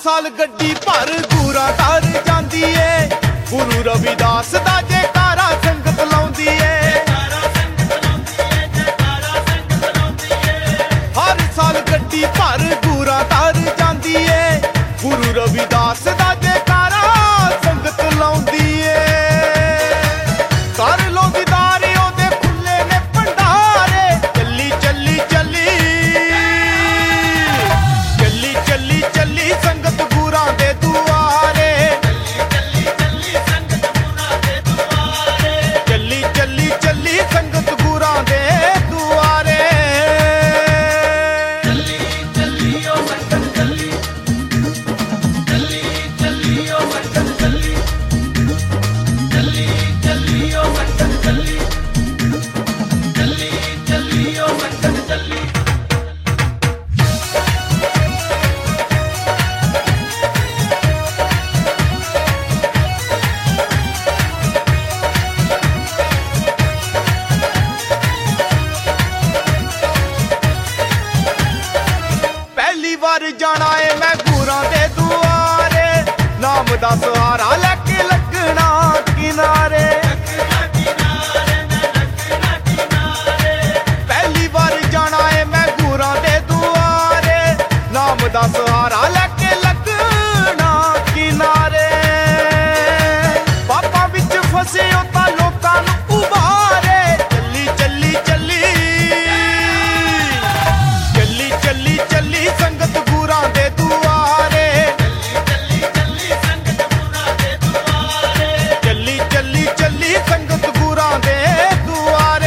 साल गड्डी भर दूरा तर जांदी है। गुरु रविदास दा जयकारा संगत लाउंदी है। हर साल गड्डी भर दूरा तर जांदी है। गुरु रविदास दा जयकारा संगत लाउंदी है। कर लो दीदार ओदे खुले ने भंडारे। चली चली चली चली चली चली संगत गुरां दे दुआरे। चली चली चली संगत गुरां दे दुआरे। पहली बार जाना है मैं गुरां दे दुआरे। नाम दा सहारा लैके लगना किनारे। पहली बार जाना है मैं गुरां दे दुआरे। नाम दा सहारा लैके लगना किनारे। पापां विच फसे हो तां लोकां नूं उबारे। चली चली चली चली चली चली संगत गुरां दे दुआरे। चली चली चली संगत गुरां दे दुआरे।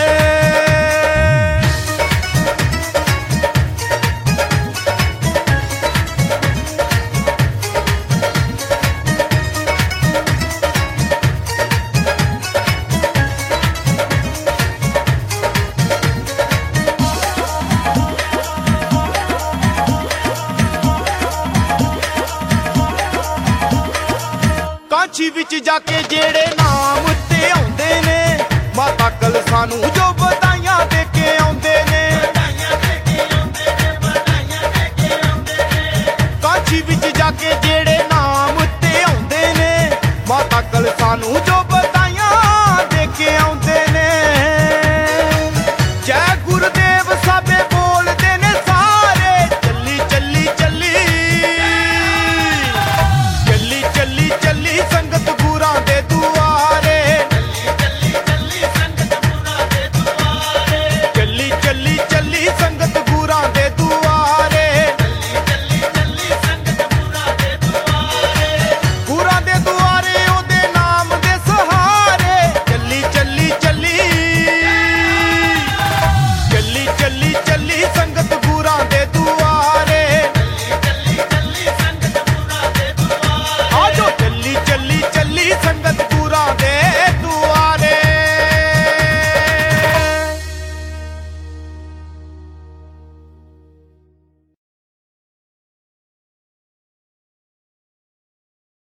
कांची विच जाके जेड़े नाम ते आउंदे ने। माता कलसा नूं जो बधाइयां दे के आउंदे ने। कांची विच जाके जेड़े नाम ते आउंदे ने। माता कलसा नूं जो